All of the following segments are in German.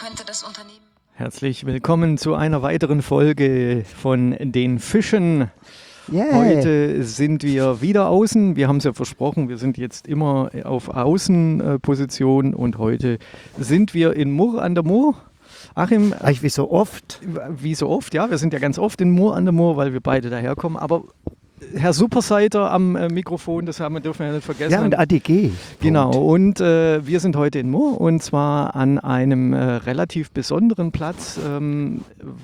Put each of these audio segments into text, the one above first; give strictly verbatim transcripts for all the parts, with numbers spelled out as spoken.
könnte das Unternehmen... Herzlich willkommen zu einer weiteren Folge von den Fischen. Yeah. Heute sind wir wieder außen. Wir haben es ja versprochen, wir sind jetzt immer auf Außenposition und heute sind wir in Murr an der Mur. Achim, Eigentlich wie so oft. Wie so oft, ja. Wir sind ja ganz oft in Murr an der Mur, weil wir beide daherkommen. Aber Herr Superseiter am äh, Mikrofon, das haben wir, dürfen wir ja nicht vergessen. Ja, und A D G. Genau, und äh, wir sind heute in Murr und zwar an einem äh, relativ besonderen Platz. Ähm,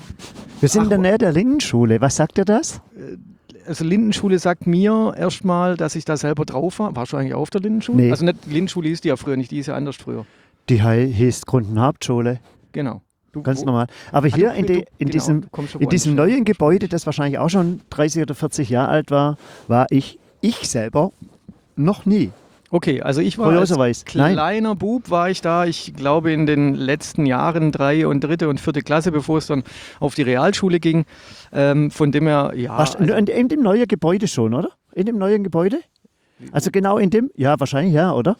wir sind ach, in der Nähe der Lindenschule. Was sagt ihr das? Also Lindenschule sagt mir erstmal, dass ich da selber drauf war. Warst du eigentlich auf der Lindenschule? Nee. Also nicht Lindenschule hieß die ja früher nicht, die ist ja anders früher. Die hieß Grund- und Hauptschule. Genau. Du, Ganz wo, normal. Aber ah, hier du, in, de, du, in genau, diesem, in diesem neuen Gebäude, das wahrscheinlich auch schon dreißig oder vierzig Jahre alt war, war ich, ich selber noch nie. Okay, also ich war als Kurioserweise. kleiner Nein. Bub, war ich da, ich glaube in den letzten Jahren, drei und dritte und vierte Klasse, bevor es dann auf die Realschule ging. Ähm, von dem her, ja. Warst du Also, in, in dem neuen Gebäude schon, oder? In dem neuen Gebäude? Also genau in dem? Ja, wahrscheinlich ja, oder?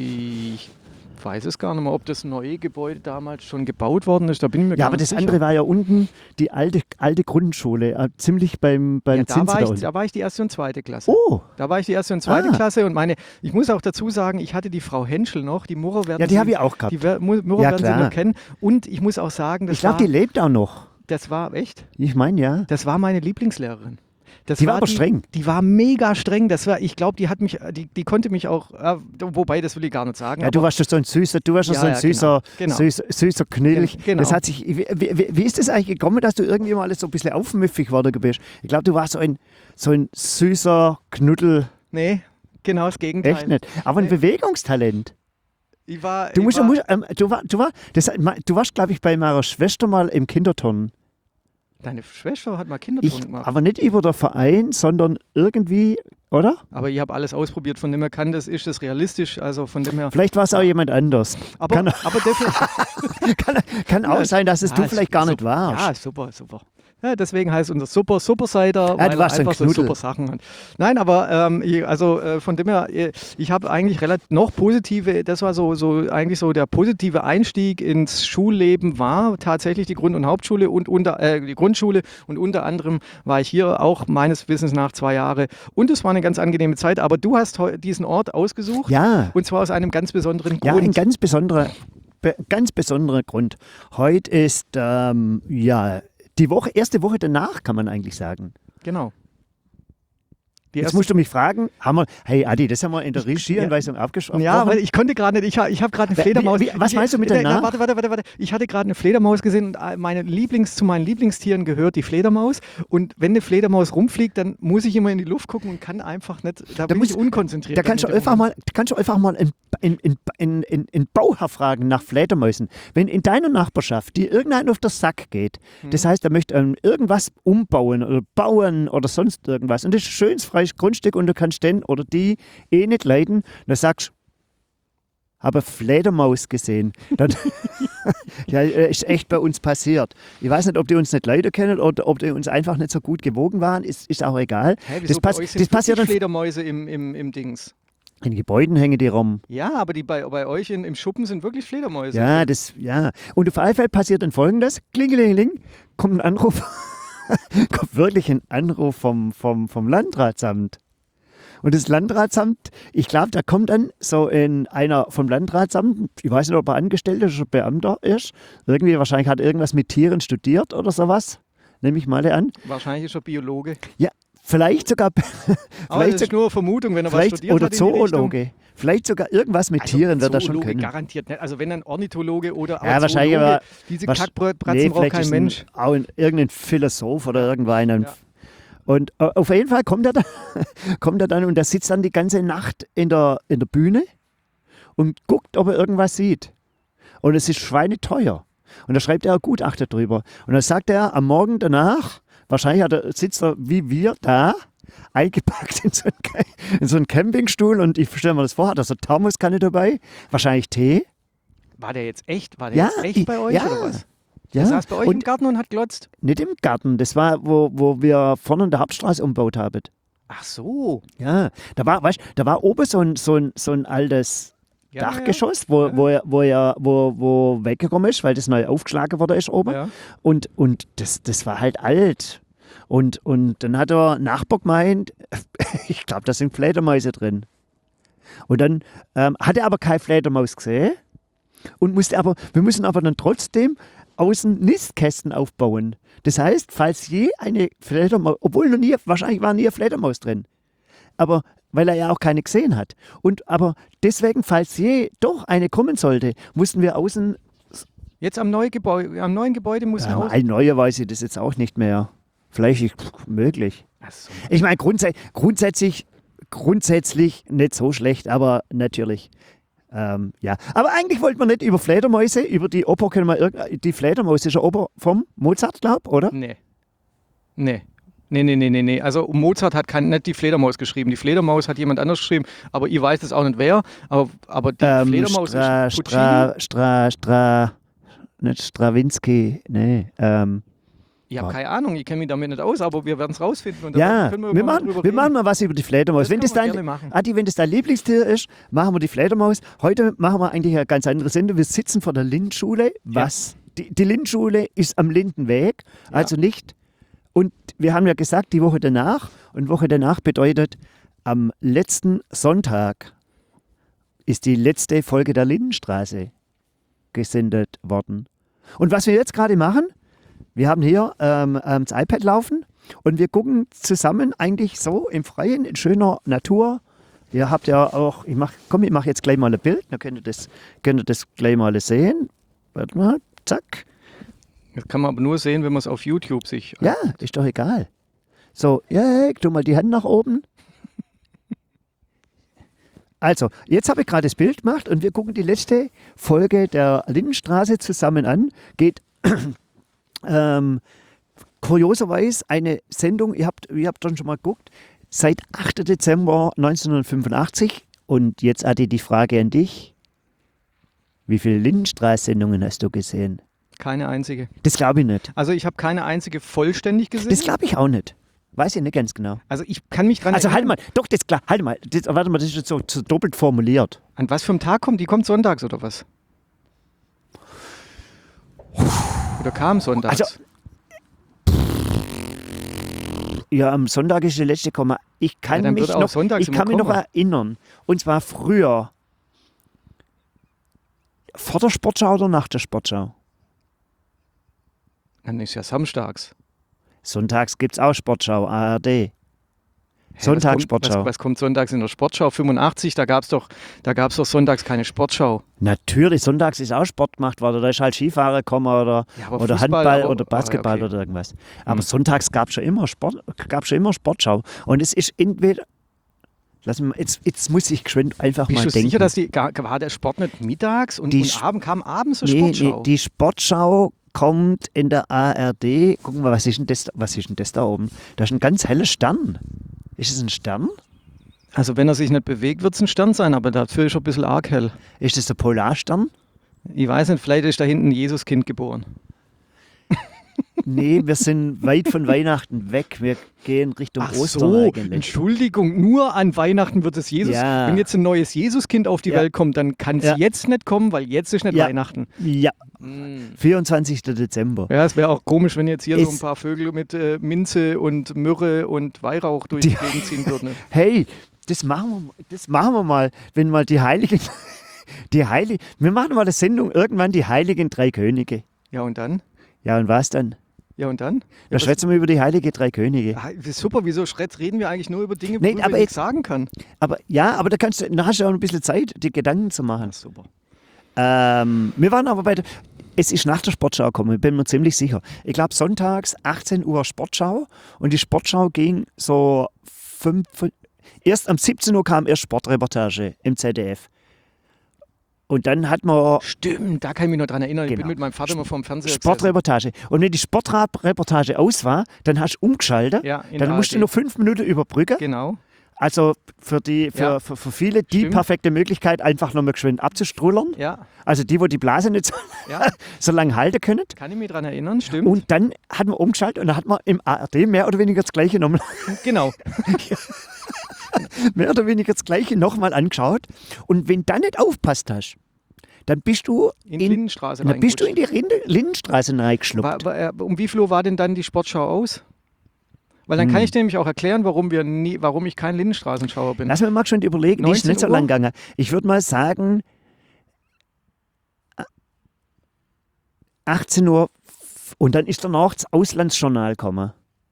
ich weiß es gar nicht mehr, ob das neue Gebäude damals schon gebaut worden ist. Da bin ich mir Ja, gar aber nicht das sicher. andere war ja unten die alte, alte Grundschule, äh, ziemlich beim, beim Ja, da, Zinsen war da ich, unten. da war ich die erste und zweite Klasse. Oh, Da war ich die erste und zweite Ah. Klasse und meine, ich muss auch dazu sagen, ich hatte die Frau Henschel noch, die Murrer werden ja, die Sie, habe ich auch gehabt. die Wer- Mu- Murrer Ja, werden Sie klar. noch kennen. Und ich muss auch sagen, das Ich glaube, war, die lebt auch noch. das war, echt? Ich meine, ja. Das war meine Lieblingslehrerin. Das Die war aber streng. Die war mega streng. Das war, ich glaube, die hat mich, die, die konnte mich auch, äh, wobei, das will ich gar nicht sagen. Ja, du warst schon so ein süßer, du warst schon Ja, so ein ja, süßer, genau, genau. süßer, süßer Knödel. Genau. Das hat sich, wie, wie, wie ist das eigentlich gekommen, dass du irgendwie mal so ein bisschen aufmüffig geworden bist? Ich glaube, du warst so ein, so ein süßer Knuddel. Nee, genau das Gegenteil. Echt nicht. Aber ein Nee. Bewegungstalent. Ich war, Du, ich musst, war, musst, ähm, du, war, du, war, das, du warst, glaube ich, bei meiner Schwester mal im Kinderturnen. Deine Schwester hat mal Kinderturnen Ich, gemacht. aber nicht über den Verein, sondern irgendwie, oder? Aber ich habe alles ausprobiert, von dem her kann das, ist das realistisch, also von dem her. Vielleicht war es auch jemand anders. Aber, Kann, aber definitiv. kann, kann auch sein, dass es du Ja, vielleicht gar super, nicht warst. Ja, super, super. Ja, deswegen heißt unser Super Superseiter, Ja, weil du er warst ein einfach so Knuddel. super Sachen hat. Nein, aber ähm, ich, also äh, von dem her, äh, ich habe eigentlich relativ noch positive, das war so, so eigentlich so der positive Einstieg ins Schulleben war tatsächlich die Grund- und Hauptschule und unter äh, die Grundschule und unter anderem war ich hier auch meines Wissens nach zwei Jahre und es war eine ganz angenehme Zeit. Aber du hast heu- diesen Ort ausgesucht Ja. und zwar aus einem ganz besonderen Ja, Grund. ein ganz besonderer, be, ganz besonderer Grund. Heute ist ähm, ja die Woche, erste Woche danach, kann man eigentlich sagen. Genau. Die Jetzt erste- musst du mich fragen, haben wir, hey Adi, das haben wir in der Regieanweisung abgesprochen. Ja, weil ich konnte gerade nicht, ich, ha- ich habe gerade eine Wie- Fledermaus. wie- was meinst du mit der danach? Warte, warte, warte, warte. Ich hatte gerade eine Fledermaus gesehen und äh, meine Lieblings, zu meinen Lieblingstieren gehört die Fledermaus. Und wenn eine Fledermaus rumfliegt, dann muss ich immer in die Luft gucken und kann einfach nicht, da, bin musst- ich unkonzentriert. Da kannst du dann in dem einfach Moment. mal, kannst du einfach mal in, in, in, in, in, in Bauherr fragen nach Fledermäusen. Wenn in deiner Nachbarschaft dir irgendein auf den Sack geht, Hm. das heißt, er möchte ähm, irgendwas umbauen oder bauen oder sonst irgendwas und das ist ein schönes freies Grundstück und du kannst den oder die eh nicht leiden, dann sagst du, habe Fledermaus gesehen. Dann ja, ist echt bei uns passiert. Ich weiß nicht, ob die uns nicht leider kennen oder ob die uns einfach nicht so gut gewogen waren, ist, ist auch egal. Hä, wieso das bei pass- euch sind das passiert wirklich dann- Fledermäuse im, im, im Dings. In Gebäuden hängen die rum. Ja, aber die bei, bei euch in, im Schuppen sind wirklich Fledermäuse. Ja, das, ja. Und auf alle Fälle passiert dann Folgendes. Klingelingeling, kommt ein Anruf, kommt wirklich ein Anruf vom, vom, vom Landratsamt. Und das Landratsamt, ich glaube, da kommt dann so in einer vom Landratsamt, ich weiß nicht, ob er Angestellter oder Beamter ist, irgendwie wahrscheinlich hat er irgendwas mit Tieren studiert oder sowas, nehme ich mal an. Wahrscheinlich ist er Biologe. Ja, vielleicht sogar, Aber vielleicht, das ist nur eine Vermutung, wenn er was vielleicht studiert oder hat in die Richtung. Zoologe. Vielleicht sogar irgendwas mit Tieren wird er schon Zoologe können. garantiert nicht. Also wenn ein Ornithologe oder Ja, aber wahrscheinlich Zoologe, aber- diese Was- Kackbratzen braucht vielleicht kein ist Mensch. Ein, auch ein, irgendein Philosoph oder irgendeiner. Ja. Und äh, auf jeden Fall kommt er, dann, kommt er dann und der sitzt dann die ganze Nacht in der, in der Bühne und guckt, ob er irgendwas sieht. Und es ist schweineteuer. Und da schreibt er ein Gutachter drüber. Und dann sagt er am Morgen danach, wahrscheinlich hat er, sitzt er wie wir da, eingepackt in so einen, Ca- in so einen Campingstuhl und ich stelle mir das vor, hat er so Thermoskanne dabei, wahrscheinlich Tee. War der jetzt echt? War der Ja, jetzt echt ich- bei euch ja. oder was? Ja, Der saß bei euch im und Garten und hat glotzt? nicht im Garten, das war, wo, wo wir vorne in der Hauptstraße umgebaut haben. Ach so. Ja, da war, weißt, da war oben so ein, so ein, so ein altes Ja, Dachgeschoss, wo, ja. wo, er, wo, er, wo, wo weggekommen ist, weil das neu aufgeschlagen worden ist oben. Ja. Und, und das, das war halt alt. Und, und dann hat der Nachbar gemeint, ich glaube, da sind Fledermäuse drin. Und dann ähm, hat er aber keine Fledermaus gesehen. Und musste aber, wir müssen aber dann trotzdem außen Nistkästen aufbauen. Das heißt, falls je eine Fledermaus, obwohl noch nie, wahrscheinlich war nie eine Fledermaus drin, aber weil er ja auch keine gesehen hat. Und aber deswegen, falls je doch eine kommen sollte, mussten wir außen, Jetzt am, neuen Gebäude, am neuen Gebäude muss ja, man aus. ein neuer weiß ich das jetzt auch nicht mehr. Vielleicht ich, möglich. Ach so. Ich meine, grundsä grundsätzlich, grundsätzlich nicht so schlecht, aber natürlich. Ähm, ja, aber eigentlich wollten wir nicht über Fledermäuse, über die Oper können wir irgend- die Fledermaus ist ja Oper vom Mozart, glaub, oder? Nee. Nee. Nee, nee, nee, nee, nee. Also Mozart hat kein, nicht die Fledermaus geschrieben. Die Fledermaus hat jemand anders geschrieben, aber ich weiß es auch nicht wer. Aber, aber die Ähm, Fledermaus Stra, ist Puccini. Stra, Stra, Stra, nicht Strawinski, nee. Ähm, Ich habe keine Ahnung, ich kenne mich damit nicht aus, aber wir werden es rausfinden. Und dann ja, können wir, wir, mal machen, drüber wir reden. machen mal was über die Fledermaus. Das Wenn können das, wir dein, gerne machen. Adi, wenn das dein Lieblingstier ist, machen wir die Fledermaus. Heute machen wir eigentlich eine ganz andere Sendung. Wir sitzen vor der Lindenschule. Was? Die, die Lindenschule ist am Lindenweg, also nicht. Und wir haben ja gesagt, die Woche danach, und Woche danach bedeutet, am letzten Sonntag ist die letzte Folge der Lindenstraße gesendet worden. Und was wir jetzt gerade machen, wir haben hier ähm, ähm, das iPad laufen und wir gucken zusammen eigentlich so im Freien, in schöner Natur. Ihr habt ja auch, ich mach, komm, ich mache jetzt gleich mal ein Bild, dann könnt ihr das, könnt ihr das gleich mal sehen. Warte mal, zack. Das kann man aber nur sehen, wenn man es auf YouTube sich. Ja, ist doch egal. So, ja, tu mal die Hand nach oben. Also, jetzt habe ich gerade das Bild gemacht und wir gucken die letzte Folge der Lindenstraße zusammen an. Geht ähm, kurioserweise eine Sendung, ihr habt, ihr habt schon mal geguckt, seit achter Dezember neunzehnhundertfünfundachtzig. Und jetzt, Adi, die Frage an dich. Wie viele Lindenstraße-Sendungen hast du gesehen? Keine einzige. Das glaube ich nicht. Also ich habe keine einzige vollständig gesehen. Das glaube ich auch nicht. Weiß ich nicht ganz genau. Also ich kann mich dran Also halt erinnern. mal, doch, das klar, halt mal, das, warte mal, das ist jetzt so, so doppelt formuliert. An was für einem Tag kommt die? Kommt sonntags oder was? Oder kam sonntags? Also- Ja, am Sonntag ist der letzte Komma. Ich kann Ja, dann mich wird auch noch, sonntags ich immer kann mich noch kommen. erinnern. Und zwar früher. Vor der Sportschau oder nach der Sportschau? Dann ist ja samstags. Sonntags gibt es auch Sportschau, A R D. Hä, Sonntagssportschau. Was, kommt- was, was kommt sonntags in der Sportschau? fünfundachtzig, da gab es doch, da gab's doch sonntags keine Sportschau. Natürlich, sonntags ist auch Sport gemacht worden. Da ist halt Skifahrer gekommen oder, Ja, aber oder Fußball, Handball aber- oder Basketball ah, okay. oder irgendwas. Aber Hm. sonntags gab es schon immer Sport, gab schon immer Sportschau. Und es ist entweder. Lass mich mal, jetzt, jetzt muss ich geschwind einfach Bist mal du denken. sicher, dass die, gar- war der Sport nicht mittags und, Die und Sch- Abend kam abends zur nee, nee, Sportschau? die Sportschau kommt in der A R D. Gucken wir, was ist denn das, was ist denn das da oben? Da ist ein ganz heller Stern. Ist es ein Stern? Also wenn er sich nicht bewegt, wird es ein Stern sein, aber dafür ist er ein bisschen arg hell. Ist das der Polarstern? Ich weiß nicht, vielleicht ist da hinten ein Jesuskind geboren. Nee, wir sind weit von Weihnachten weg. Wir gehen Richtung Ach Ostern so, eigentlich. Entschuldigung, nur an Weihnachten wird es Jesus. Ja. Wenn jetzt ein neues Jesuskind auf die Ja. Welt kommt, dann kann es Ja. jetzt nicht kommen, weil jetzt ist nicht Ja. Weihnachten. Ja, vierundzwanzigster Dezember. Ja, es wäre auch komisch, wenn jetzt hier so Es- ein paar Vögel mit äh, Minze und Myrrhe und Weihrauch durch die, Die- Gegend ziehen würden. Hey, das machen wir, das machen wir mal, wenn mal die Heiligen, die Heiligen, wir machen mal eine Sendung, irgendwann die Heiligen Drei Könige. Ja, und dann? Ja, und was dann? Ja, und dann? Da Ja, was- schwätzen wir über die Heiligen Drei Könige. Ah, das ist super, wieso Schretz reden wir eigentlich nur über Dinge, Nee, worüber aber ich nichts jetzt- sagen kann? Aber ja, aber da kannst du, da hast du auch ein bisschen Zeit, die Gedanken zu machen. Ja, super. Ähm, wir waren aber bei der, es ist nach der Sportschau gekommen, ich bin mir ziemlich sicher. Ich glaube sonntags achtzehn Uhr Sportschau und die Sportschau ging so fünf, erst um siebzehn Uhr kam erst Sportreportage im Z D F. Und dann hat man Stimmt, da kann ich mich noch dran erinnern. Ich Genau. bin mit meinem Vater immer vorm Fernseher gesessen. Sportreportage. Und wenn die Sportreportage aus war, dann hast du umgeschaltet. Ja, in Dann der musst du A R D. noch fünf Minuten überbrücken. Genau. Also für, die, für, Ja. für, für viele die Stimmt. perfekte Möglichkeit, einfach nochmal geschwind abzustrullern. Ja, Also die, wo die Blase nicht so, ja, so lange halten können. kann ich mich dran erinnern, stimmt. Und dann hat man umgeschaltet und dann hat man im A R D mehr oder weniger das Gleiche genommen. genau. mehr oder weniger das Gleiche nochmal angeschaut. Und wenn du dann nicht aufpasst hast, dann bist du In die Lindenstraße dann bist du in reingerutscht. die Rinde, Lindenstraße reingeschluppt. War, war, äh, um wie viel Uhr war denn dann die Sportschau aus? Weil dann Hm. kann ich dir nämlich auch erklären, warum, wir nie, warum ich kein Lindenstraßenschauer bin. Lass mir mal schon überlegen, die ist neunzehn nicht so Uhr? lang gegangen. Ich würde mal sagen, achtzehn Uhr und dann ist danach das Auslandsjournal gekommen.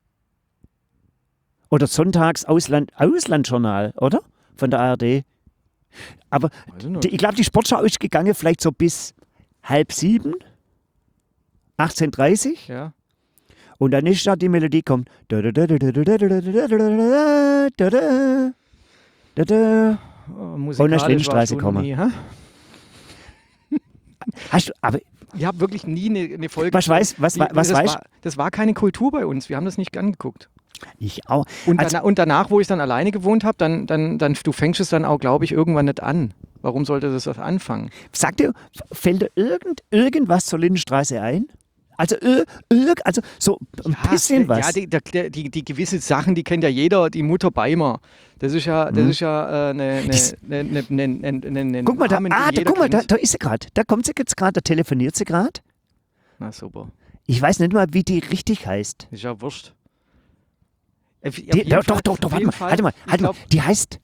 Oder sonntags Ausland, Auslandsjournal, oder? Von der A R D. Aber Weiß ich nicht. die, ich glaube, die Sportschau ist gegangen vielleicht so bis halb sieben, achtzehn Uhr dreißig. Ja. Und dann ist da die Melodie kommt. Da, da, da, da, da, da, da, da, da, da, da, da, da. Oh, Und dann ist musikalisch Lindenstraße warst du gekommen. nie, hä? Hast du, aber Ich habe wirklich nie eine, eine Folge. was weiß, was, Die- was das, weißt war, das war keine Kultur bei uns. Wir haben das nicht angeguckt. ich auch. Und, Also- dana- und danach, wo ich dann alleine gewohnt habe, dann, dann, dann, du fängst es dann auch, glaube ich, irgendwann nicht an. Warum sollte das das anfangen? Sag dir, fällt dir irgend, irgendwas zur Lindenstraße ein? Also, ir, irg, also so ein bisschen Ja, was. Ja, die, der, die, die gewisse Sachen, die kennt ja jeder, die Mutter Beimer. Das ist ja, das Mhm. ist ja äh, eine, eine, Das- eine, eine, eine, eine, eine guck mal, da, Namen, den ah, da, jeder guck mal da, kennt. da ist sie gerade. Da kommt sie jetzt gerade, da telefoniert sie gerade. Na super. Ich weiß nicht mal, wie die richtig heißt. Ist ja wurscht. Auf- auf Die, jeden doch, Fall- doch, doch, auf doch, warte jeden mal, Fall, warte mal, ich warte mal. glaub, Die heißt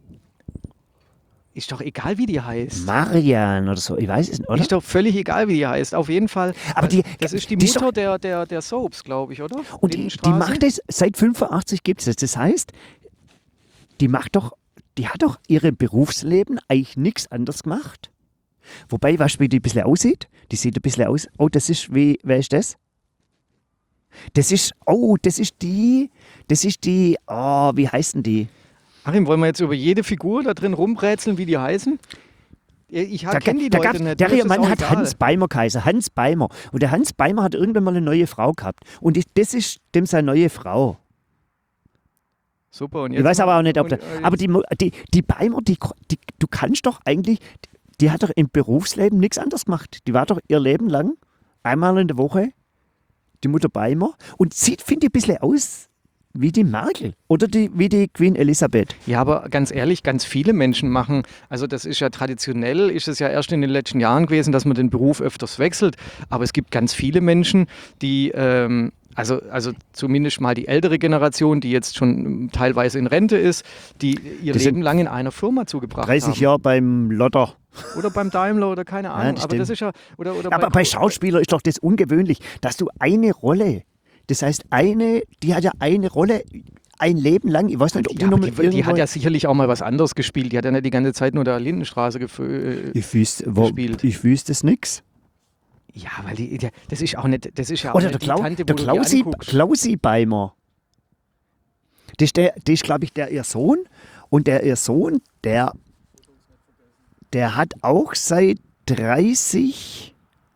ist doch egal, wie die heißt. Marian oder so, ich weiß es nicht, oder? Ist doch völlig egal, wie die heißt. Auf jeden Fall. Aber die- das ist die die ist Mutter der, der, der Soaps, glaube ich, oder? Und die, die Lindenstraße? macht das, seit fünfundachtzig gibt es das. Das heißt, die macht doch, die hat doch ihrem Berufsleben eigentlich nichts anderes gemacht. Wobei, weißt du, wie die ein bisschen aussieht? Die sieht ein bisschen aus, oh, das ist, wie, wer ist das? Das ist, oh, das ist die, das ist die, oh, wie heißen die? Achim, wollen wir jetzt über jede Figur da drin rumrätseln, wie die heißen? Ich Da, kenne die da Leute gab's- nicht. Der mir ist das Mann auch hat egal. Hans Beimer geheißen, Hans Beimer. Und der Hans Beimer hat irgendwann mal eine neue Frau gehabt. Und ich, das ist dem seine neue Frau. Super. Und Ich jetzt weiß mal- aber auch nicht, ob und, der, äh, aber die, Mo- die, die Beimer, die, die, du kannst doch eigentlich, die hat doch im Berufsleben nichts anderes gemacht. Die war doch ihr Leben lang einmal in der Woche die Mutter Beimer und sieht, finde ich, ein bisschen aus wie die Merkel oder die, wie die Queen Elisabeth. Ja, aber ganz ehrlich, ganz viele Menschen machen, also das ist ja traditionell, ist es ja erst in den letzten Jahren gewesen, dass man den Beruf öfters wechselt, aber es gibt ganz viele Menschen, die, ähm, also, also zumindest mal die ältere Generation, die jetzt schon ähm, teilweise in Rente ist, die ihr Die sind Leben lang in einer Firma zugebracht dreißig haben. Jahre beim Lotter. Oder beim Daimler oder keine Ahnung, das aber das stimmt. ist ja, oder, oder Aber bei Schauspielern ist doch das ungewöhnlich, dass du eine Rolle, das heißt eine, die hat ja eine Rolle ein Leben lang, ich weiß nicht, ob ja, die aber noch die, mal die irgendwo... hat ja sicherlich auch mal was anderes gespielt. Die hat ja nicht die ganze Zeit nur der Lindenstraße gefö- äh, ich wüsste, wo, gespielt. ich wüsste es nix. Ja, weil die, der, das ist auch nicht, das ist ja auch Oder nicht der, Klau, die Tante, wo der du die Klausi, anguckst. Klausi Beimer. Das ist, der, das ist glaube ich, der ihr Sohn. Und der ihr Sohn, der, der hat auch seit dreißig...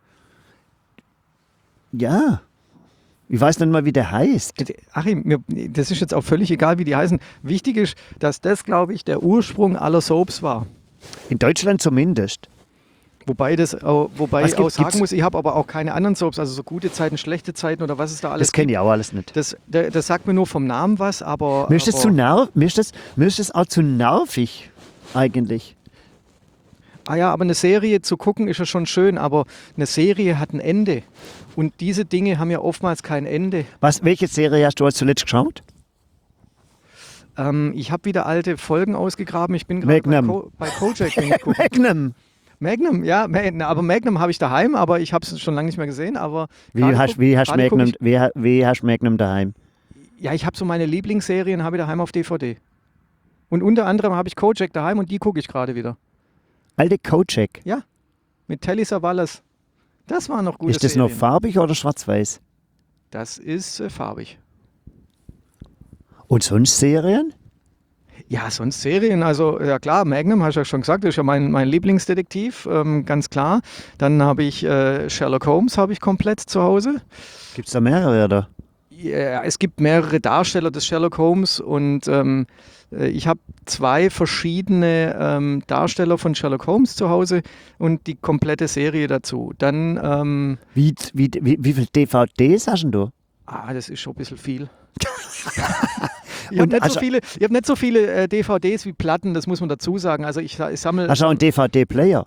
Ja, ich weiß nicht mal, wie der heißt. Achim, mir, das ist jetzt auch völlig egal, wie die heißen. Wichtig ist, dass das, glaube ich, der Ursprung aller Soaps war. In Deutschland zumindest. Wobei, das, auch- wobei Was ich gibt- auch sagen gibt's- muss, ich habe aber auch keine anderen Soaps, also so gute Zeiten, schlechte Zeiten oder was es da alles Das kenne gibt. ich auch alles nicht. Das, der- das sagt mir nur vom Namen was, aber... Mir ist das aber zu nerv, mir ist das, mir ist das auch zu nervig, eigentlich. Ah ja, aber eine Serie zu gucken ist ja schon schön, aber eine Serie hat ein Ende. Und diese Dinge haben ja oftmals kein Ende. Was, welche Serie hast du als zuletzt geschaut? Ähm, ich habe wieder alte Folgen ausgegraben. Ich bin gerade bei, Magnum. Ko bei Kojak hingeguckt. Magnum. Magnum, ja, Ma- na, aber Magnum habe ich daheim, aber ich habe es schon lange nicht mehr gesehen. Aber Wie gerade hast, guck- wie, hast gerade guck Magnum, wie, ha- wie hast Magnum daheim? Ich, ja, ich habe so meine Lieblingsserien, habe ich daheim auf D V D. Und unter anderem habe ich Kojak daheim und die gucke ich gerade wieder. Alte Kojak. Mit Telly Savalas. Das waren noch gute Ist das Serien. noch farbig oder schwarz-weiß? Das ist äh, farbig. Und sonst Serien? Ja, sonst Serien, also ja klar, Magnum, hast du ja schon gesagt, das ist ja mein, mein Lieblingsdetektiv, ähm, ganz klar. Dann habe ich äh, Sherlock Holmes, habe ich komplett zu Hause. Gibt es da mehrere, oder? Ja, es gibt mehrere Darsteller des Sherlock Holmes und ähm, äh, ich habe zwei verschiedene ähm, Darsteller von Sherlock Holmes zu Hause und die komplette Serie dazu. Dann, ähm, Wie, wie, wie, wie viele D V Ds hast denn du? ah, das ist schon ein bisschen viel. Ich habe Und nicht, also- so viele, ich hab nicht so viele äh, D V Ds wie Platten, das muss man dazu sagen. Also ich, ich sammle. Hast du auch einen D V D-Player?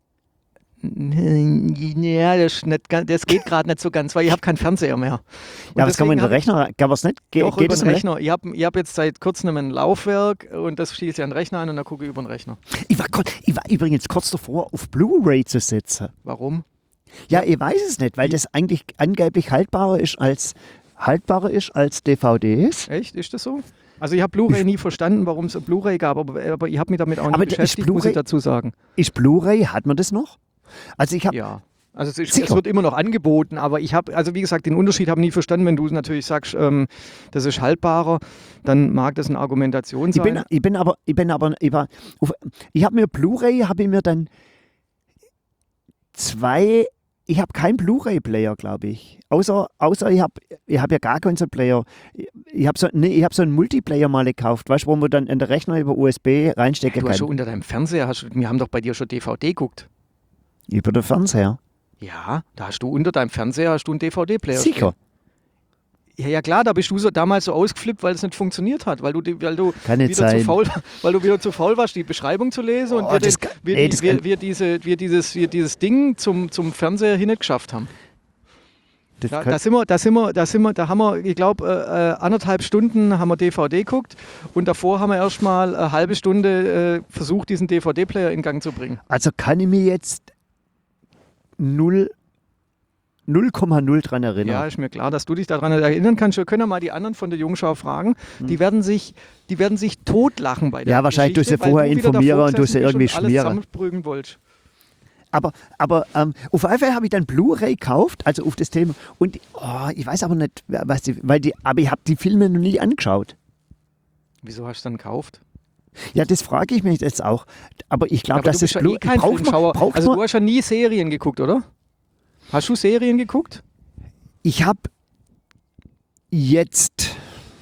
Ja, das, ist nicht, ganz- das geht gerade nicht so ganz, weil ich habe keinen Fernseher mehr. Und Ja, was kann man in den deswegen hab Rechner? Kann man es nicht? Ge ich auch geht über es den im Rechner. Ich habe ich hab jetzt seit kurzem ein Laufwerk und das schließe ich an den Rechner an und dann gucke ich über den Rechner. Ich war, grad- ich war übrigens kurz davor, auf Blu-ray zu setzen. Warum? Ja, ich weiß es nicht, weil das eigentlich angeblich haltbarer ist als, haltbarer ist als D V Ds. Echt? Ist das so? Also ich habe Blu-ray nie verstanden, warum es Blu-ray gab, aber, aber ich habe mich damit auch nicht Aber ist beschäftigt, muss ich Blu-ray- dazu sagen. Ist Blu-ray, hat man das noch? Also ich habe, Ja. Also es, ist, es Sicher. wird immer noch angeboten, aber ich habe, also wie gesagt, den Unterschied habe ich nie verstanden. Wenn du natürlich sagst, ähm, das ist haltbarer, dann mag das eine Argumentation ich sein. bin, ich bin aber, ich bin aber, ich, war, auf- ich habe mir Blu-ray, habe ich mir dann zwei, ich habe keinen Blu-ray-Player, glaube ich. Außer, außer ich habe ich hab ja gar keinen so Player. Ich, ich habe so, nee, ich hab so einen Multiplayer mal gekauft, weißt du, wo man dann in den Rechner über U S B reinstecken Du hast kann. schon unter deinem Fernseher, hast, du- wir haben doch bei dir schon D V D geguckt. Über den Fernseher. Ja, da hast du unter deinem Fernseher hast du einen D V D-Player. Sicher. Ja, ja klar, da bist du so, damals so ausgeflippt, weil es nicht funktioniert hat, weil du, die- weil du Kann nicht wieder zu sein. faul, weil du wieder zu faul warst, die Beschreibung zu lesen und Oh, wir, das den, kann- wir, nee, die- das wir, kann- wir, diese, wir, dieses, wir dieses Ding zum, zum Fernseher hin nicht geschafft haben. Das Da, kann- da sind wir, da sind wir, da sind wir, da haben wir, ich glaube, äh, äh, anderthalb Stunden haben wir D V D geguckt und davor haben wir erst mal eine halbe Stunde äh, versucht, diesen D V D-Player in Gang zu bringen. Also kann ich mir jetzt null Komma null dran erinnern. Ja, ist mir klar, dass du dich daran erinnern kannst. Wir können ja mal die anderen von der Jungschau fragen. Die werden sich, die werden sich totlachen bei der Hm. Ja, wahrscheinlich Geschichte, tust du weil vorher wieder informieren davor und tust du gesessen irgendwie bist und alles schmieren. zusammenprügeln wolltest. Aber, aber ähm, auf jeden Fall habe ich dann Blu-ray gekauft, also auf das Thema. Und oh, ich weiß aber nicht, was die, weil die, aber ich habe die Filme noch nie angeschaut. Wieso hast du dann gekauft? Ja, das frage ich mich jetzt auch. Aber ich glaube, Aber dass du das bist ja Blu eh kein braucht man, Filmschauer. braucht Also man, du hast ja nie Serien geguckt, oder? Hast du Serien geguckt? Ich habe jetzt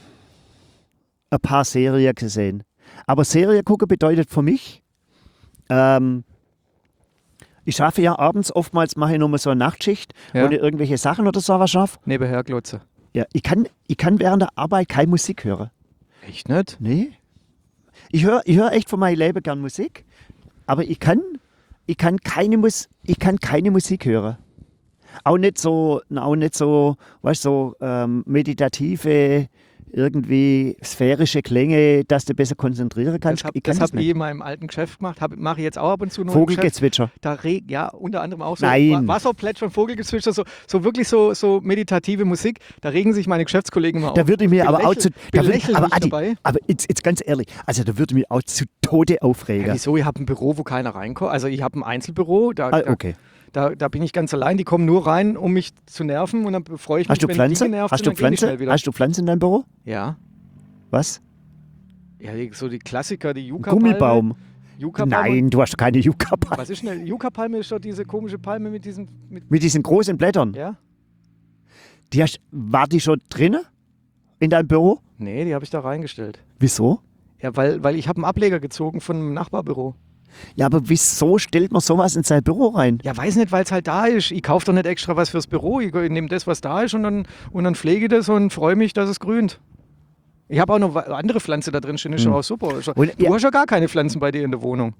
ein paar Serien gesehen. Aber Serie gucken bedeutet für mich, ähm, ich schaffe ja abends, oftmals mache ich nur mal so eine Nachtschicht, Ja. wo ich irgendwelche Sachen oder so was schaffe. Nebenher Glotze. Ja, ich kann, ich kann während der Arbeit keine Musik hören. Echt nicht? Nee. Ich höre ich hör echt von meinem Leben gern Musik, aber ich kann, ich kann, keine, Mus ich kann keine Musik hören. Auch nicht so, auch nicht so, weißt du, so ähm, meditative, irgendwie sphärische Klänge, dass du besser konzentrieren kannst. Das habe ich kann das hab ich nicht. in meinem alten Geschäft gemacht. Mache ich jetzt auch ab und zu noch im Geschäft. Vogelgezwitscher. Da reg, ja, unter anderem auch so Nein. Wa- Wasserplätschern, Vogelgezwitscher, so, so wirklich so, so meditative Musik. Da regen sich meine Geschäftskollegen immer Da auf. würde ich mir aber auch zu. Da würd, belächeln aber mich Adi, dabei. aber jetzt, jetzt ganz ehrlich, also da würde ich mich auch zu Tode Ja, aufregen. wieso? Ich habe ein Büro, wo keiner reinkommt. Also ich habe ein Einzelbüro, da, Ah, okay. da, da bin ich ganz allein. Die kommen nur rein, um mich zu nerven und dann freue ich mich, Hast du wenn Pflanze? die genervt Hast sind, du dann geh ich Pflanze? schnell wieder. Hast du Pflanze in deinem Büro? Ja. Was? Ja, die- so die Klassiker, die Yucca-Palme. Gummibaum. Yucca-Palme. Nein, du hast keine Yucca-Palme. Was ist denn eine Yucca-Palme? Ist doch diese komische Palme mit diesen... Mit, Mit diesen großen Blättern. ja? Die hast, war die schon drinnen in deinem Büro? Nee, die habe ich da reingestellt. Wieso? Ja, weil, weil ich habe einen Ableger gezogen von einem Nachbarbüro. Ja, aber wieso stellt man sowas in sein Büro rein? Ja, weiß nicht, weil es halt da ist. Ich kaufe doch nicht extra was fürs Büro. Ich nehme das, was da ist und dann, und dann pflege ich das und freue mich, dass es grünt. Ich habe auch noch wa- andere Pflanzen da drin stehen, ist Hm. schon auch super. Ist schon- Und, Du ja, hast ja gar keine Pflanzen bei dir in der Wohnung.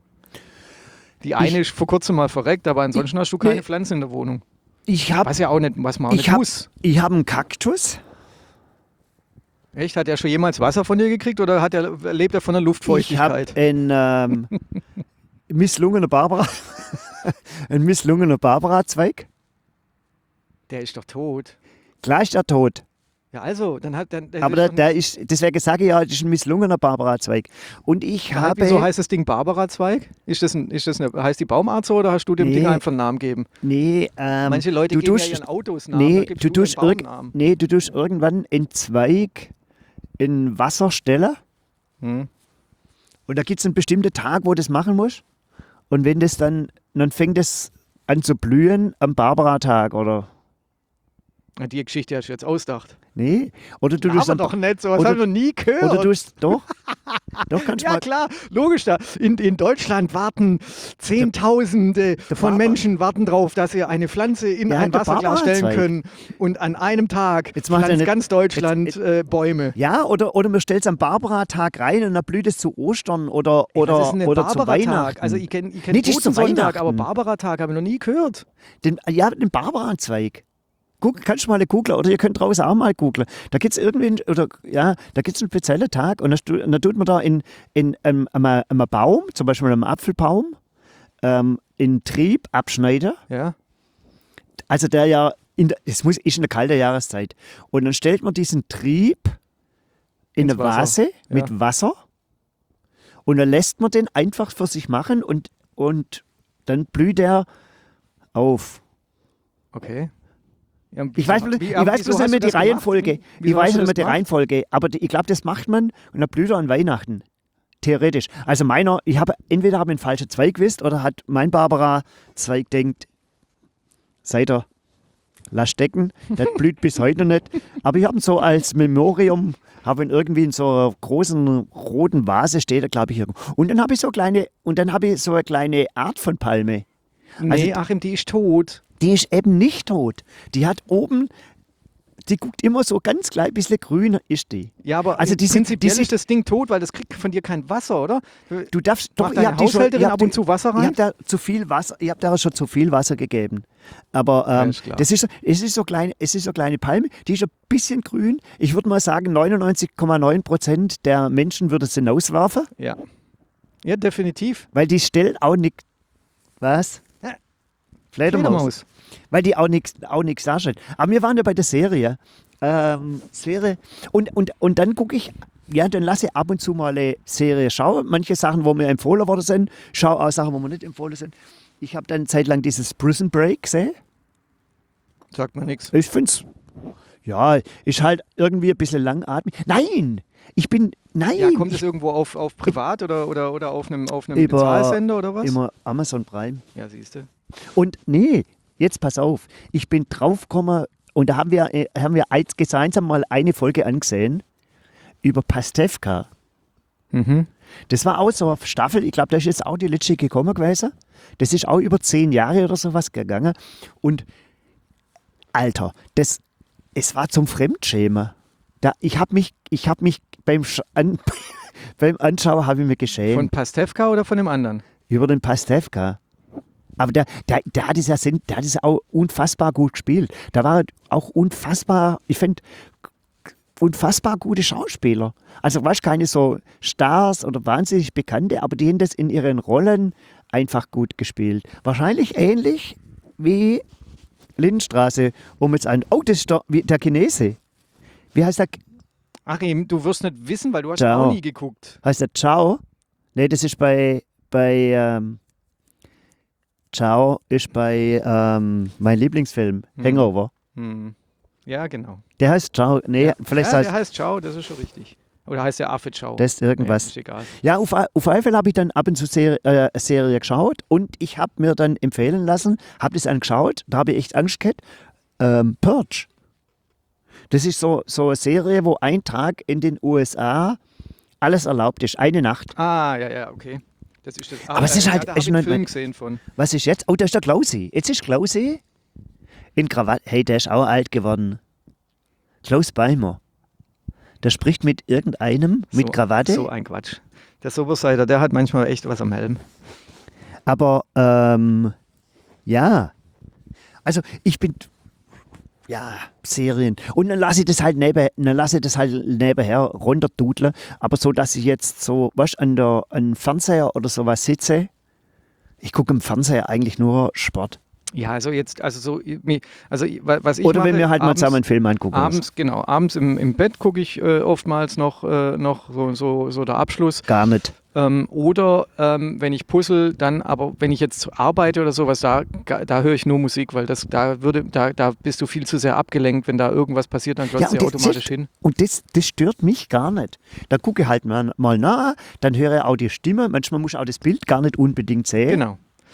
Die eine ist vor kurzem mal verreckt, aber ansonsten hast du keine nee. Pflanzen in der Wohnung. ich habe Was ja auch nicht, was man auch ich nicht hab, muss. ich hab einen Kaktus. Echt? Hat er schon jemals Wasser von dir gekriegt oder hat er, lebt er von der Ich habe Luftfeuchtigkeit? einen ähm, misslungener Barbara. ein misslungener Barbara-Zweig. Der ist doch tot. Klar ist er tot. Ja, also, dann hat dann. das Aber ist der, schon- der ist, deswegen sage ich ja, das ist ein misslungener Barbara-Zweig. Und ich Ja, habe. wieso heißt das Ding Barbara-Zweig? Ist das ein, ist das eine, heißt die Baumart so oder hast du dem Nee. Ding einfach einen Namen gegeben? Nee, ähm, Manche Leute du geben tust, ja ihren Autos Namen. da nee, gibst du du einen tust irg Baumnamen. nee, du tust irgendwann einen Zweig in Wasser stellen. Hm. Und da gibt es einen bestimmten Tag, wo du das machen musst. Und wenn das dann, dann fängt es an zu blühen am Barbara-Tag oder. Na, die Geschichte hast du jetzt ausgedacht. Nee. Oder du tust Aber am- doch nicht, sowas oder- habe ich noch nie gehört. Oder du hast, doch, doch kannst du Ja mal. klar, logisch. Da. In, in Deutschland warten Zehntausende von Barber- Menschen warten drauf, dass sie eine Pflanze in Ja, ein der Wasserglas stellen Barbara-Zweig. können. Und an einem Tag Jetzt macht er pflanzt nicht- ganz Deutschland jetzt- äh, Bäume. Ja, oder, oder man stellt es am Barbara-Tag rein und dann blüht es zu Ostern oder, oder, Was ist denn der oder zu Barbara-Tag? Weihnachten. Also ich kenne ich kenn Nee, das ist zu Totensonntag, aber Weihnachten. Barbara-Tag habe ich noch nie gehört. Den, ja, den Barbara-Zweig. Guck, kannst du mal googeln oder ihr könnt draußen auch mal googeln. Da gibt es irgendwie, oder ja, da gibt es einen speziellen Tag und dann, stu- dann tut man da in, in ähm, einem, einem Baum, zum Beispiel einem Apfelbaum, ähm, in Trieb abschneiden. Ja. Also der ja, in der, es muss, ist in der kalten Jahreszeit. Und dann stellt man diesen Trieb in Ins eine Wasser, Vase ja. mit Wasser und dann lässt man den einfach für sich machen und, und dann blüht er auf. Okay. Ja, Ich weiß, bloß- wie- ich aber weiß wieso bloß nicht hast mehr du die das Reihenfolge. gemacht? Wieso Ich hast weiß du nicht das mehr die gemacht? Reihenfolge, aber die, ich glaube, das macht man und dann blüht er an Weihnachten. Theoretisch. Also meiner, ich habe entweder habe ich einen falschen Zweig gewusst oder hat mein Barbara-Zweig denkt, seid er, lass stecken, das blüht bis heute nicht. Aber ich habe ihn so als Memorium, habe ihn irgendwie in so einer großen roten Vase, steht er, glaube ich, irgendwo. Und dann habe ich so kleine, und dann habe ich so eine kleine Art von Palme. Nee, Also- Achim, die ist tot. Die ist eben nicht tot. Die hat oben, die guckt immer so ganz klein bisschen grün ist die. Ja, aber Also also die sind- prinzipiell die ist das Ding tot, weil das kriegt von dir kein Wasser, oder? Du darfst doch, Macht ihr deine habt die schon- Haushälterin ihr habt ab und die- zu Wasser Ihr rein? habt da zu viel Wasser, ihr habt da schon zu viel Wasser gegeben. Aber ähm, ist klar. das ist, es ist so kleine, es ist so kleine Palme, die ist ein bisschen grün. Ich würde mal sagen, neunundneunzig Komma neun Prozent der Menschen würde sie hinauswerfen, Ja. Ja, definitiv. weil die stellt auch nichts. Was? Ja. Fledermaus. Fledermaus. Weil die auch nichts auch nix darstellt. Aber wir waren ja bei der Serie. Ähm, Serie. Und, und, und dann gucke ich, ja, dann lasse ich ab und zu mal eine Serie schauen. Manche Sachen, wo mir empfohlen worden sind, schaue auch Sachen, wo mir nicht empfohlen sind. Ich habe dann eine Zeit lang dieses Prison Break gesehen. Sagt mir nichts. Ich finde es, ja, ist halt irgendwie ein bisschen langatmig. Nein! Ich bin, nein! Ja, kommt ich, es irgendwo auf, auf privat oder, oder, oder auf einem, auf einem Über- Bezahlsender oder was? immer Amazon Prime. Ja, siehst du. Und nee, jetzt pass auf, ich bin draufgekommen und da haben wir, äh, haben wir als gemeinsam mal eine Folge angesehen über Pastewka. Mhm. Das war auch so eine Staffel, ich glaube, da ist jetzt auch die letzte gekommen gewesen. Das ist auch über zehn Jahre oder sowas gegangen. Und Alter, das, es war zum Fremdschämen. Da, ich habe mich, ich habe mich beim, Sch- an, beim Anschauen habe ich mich geschämt. Von Pastewka oder von dem anderen? Über den Pastewka. Aber der, der, der, hat es ja, sen- der hat es ja auch unfassbar gut gespielt. Da war auch unfassbar, ich finde, unfassbar gute Schauspieler. Also weißt keine so Stars oder wahnsinnig Bekannte, aber die haben das in ihren Rollen einfach gut gespielt. Wahrscheinlich ähnlich wie Lindenstraße, um jetzt ein, oh, das ist der, wie, der Chinese. Wie heißt der? Achim, du wirst nicht wissen, weil du hast Ciao. auch nie geguckt. Heißt der Ciao? Nee, das ist bei, bei ähm, Ciao ist bei ähm, mein Lieblingsfilm, Hm. Hangover. Hm. Ja, genau. Der heißt Ciao. Nee, vielleicht ja, heißt der heißt Ciao, das ist schon richtig. Oder heißt der Affe Ciao? das irgendwas. Nee, ist egal. Ja, auf, auf alle Fälle habe ich dann ab und zu Serie, äh, eine Serie geschaut und ich habe mir dann empfehlen lassen, habe das angeschaut, da habe ich echt Angst gehabt, ähm, Purge. Das ist so, so eine Serie, wo ein Tag in den U S A alles erlaubt ist, eine Nacht. Ah, ja, ja, okay. Das ist das. Ah, Aber es ist ja, halt- da es habe ist ich einen nicht Film mein- gesehen von. Was ist jetzt? Oh, da ist der Klausi. Jetzt ist Klausi in Krawatte. Hey, der ist auch alt geworden. Klaus Beimer. Der spricht mit irgendeinem mit so, Krawatte. So ein Quatsch. Der Soberseiter, der hat manchmal echt was am Helm. Aber ähm, ja, also ich bin ja Serien und dann lasse ich das halt neben, dann lasse ich das halt nebenher runterdudeln, aber so, dass ich jetzt so was an der an Fernseher oder sowas sitze. Ich gucke im Fernseher eigentlich nur Sport. Ja, also jetzt, also so, mi- also was ich Oder mache, wenn wir halt mal abends, zusammen einen Film angucken. Abends, genau, abends im, im Bett gucke ich äh, oftmals noch, äh, noch so, so, so der Abschluss. Gar nicht. Ähm, oder ähm, wenn ich puzzle, dann aber, wenn ich jetzt arbeite oder sowas, da, da höre ich nur Musik, weil das, da würde, da, da bist du viel zu sehr abgelenkt. Wenn da irgendwas passiert, dann klotzt und dir das- automatisch hin. Und das, das stört mich gar nicht. Da gucke ich halt mal, mal nach, dann höre ich auch die Stimme. Manchmal muss ich auch das Bild gar nicht unbedingt sehen. Genau.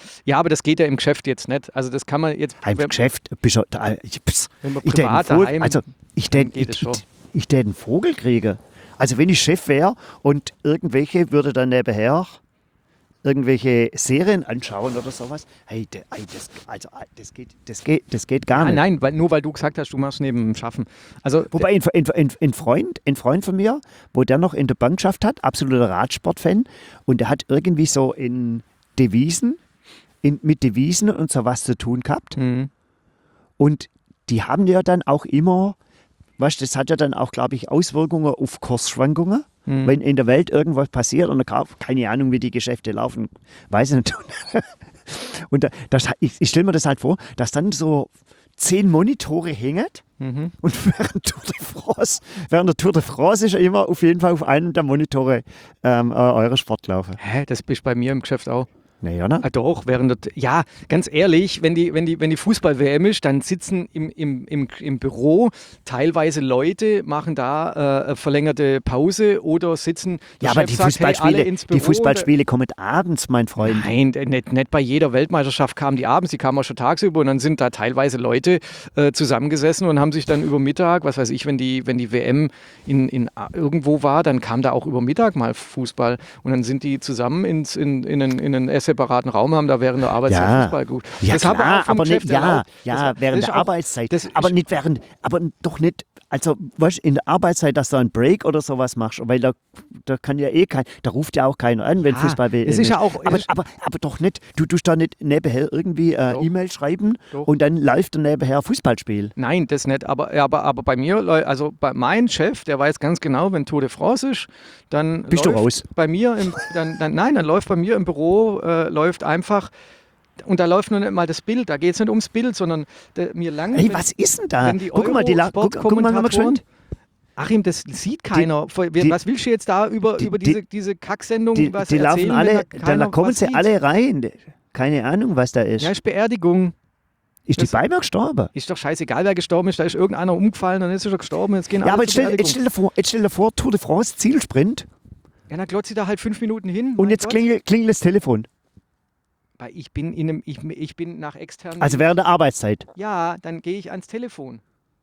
Ja, aber das geht ja im Geschäft jetzt nicht. Also das kann man jetzt... Im wenn, Geschäft bist du, da, ich, pss, wenn man ich tät einen privat Vogel, daheim... also ich dann tät, geht es ich, schon. ich, ich tät einen Vogel kriegen. Also wenn ich Chef wäre und irgendwelche würde dann nebenher irgendwelche Serien anschauen oder sowas, hey, de, ey, das, also, das, geht, das, geht, das geht gar Ah, nicht. nein, weil, nur weil du gesagt hast, du machst neben dem Schaffen. Also, Wobei ein, ein, ein, ein, Freund, ein Freund von mir, wo der noch in der Bank geschafft hat, absoluter Radsportfan, und der hat irgendwie so in Devisen, in, mit Devisen und so was zu tun gehabt. Mhm. Und die haben ja dann auch immer, weißt, das hat ja dann auch, glaube ich, Auswirkungen auf Kursschwankungen. Mhm. Wenn in der Welt irgendwas passiert und keine Ahnung, wie die Geschäfte laufen, weiß ich nicht. Und da, das, ich, ich stelle mir das halt vor, dass dann so zehn Monitore hängen Mhm. und während Tour de France, während der Tour de France ist ja immer auf jeden Fall auf einem der Monitore ähm, äh, eure Sport laufen. Hä, das bist bei mir im Geschäft auch. Naja, ne? Ah, doch, während der, ja, ganz ehrlich, wenn die, wenn die, wenn die Fußball-W M ist, dann sitzen im, im, im, im Büro teilweise Leute, machen da äh, verlängerte Pause oder sitzen. Der Ja, aber Chef die sagt, hey, alle Fußballspiele, ins Büro. die Fußballspiele kommen abends, mein Freund. Nein, nicht, nicht bei jeder Weltmeisterschaft kamen die abends, die kamen auch schon tagsüber und dann sind da teilweise Leute äh, zusammengesessen und haben sich dann über Mittag, was weiß ich, wenn die, wenn die W M in, in irgendwo war, dann kam da auch über Mittag mal Fußball und dann sind die zusammen ins, in, in, einen, in einen separaten Raum, haben da während der Arbeitszeit Ja. Fußball geguckt. Ja, das haben wir klar, auch vom aber nicht, Geschäft ja, erlaubt. ja, Das- während das ist der auch- Arbeitszeit. das Aber ist- nicht während, aber doch nicht, also weißt, in der Arbeitszeit, dass du einen Break oder sowas machst, weil da, da kann ja eh kein, da ruft ja auch keiner an, wenn Ja, Fußball will. es ist ja auch- aber, es ist- aber, aber doch nicht, du tust da nicht nebenher irgendwie äh, Doch. E-Mail schreiben Doch. und dann läuft da nebenher Fußballspiel. Nein, das nicht. Aber, aber, aber bei mir, läu- also bei meinem Chef, der weiß ganz genau, wenn Tour de France ist, dann Bist du läuft raus? bei mir, im, dann, dann, nein, dann läuft bei mir im Büro, äh, läuft einfach, und da läuft nur nicht mal das Bild, da geht es nicht ums Bild, sondern der, mir lange, Hey, wenn- was ist denn da? wenn die Guck mal, die la- guck, guck mal, mal Eurosport-Kommentatoren- geschwind. Achim, das sieht keiner. die- was willst du jetzt da über, die- über die- diese, diese Kacksendung Die, was die erzählen, laufen wenn alle, da da keiner kommen was sie sieht? alle rein. Keine Ahnung, was da ist. Ja, ist Beerdigung. ist die das- bei mir gestorben? Ist doch scheißegal, wer gestorben ist. Da ist irgendeiner umgefallen, dann ist er schon gestorben. Jetzt gehen Ja, alle aber jetzt zur stell, jetzt, stell dir vor, jetzt stell dir vor, Tour de France, Zielsprint Ja, dann glotzt sie da halt fünf Minuten hin. und mein jetzt Gott. klingelt, klingelt das Telefon. Weil ich bin in einem, ich, ich bin nach externen. Also während der Arbeitszeit. ja, dann gehe ich ans Telefon.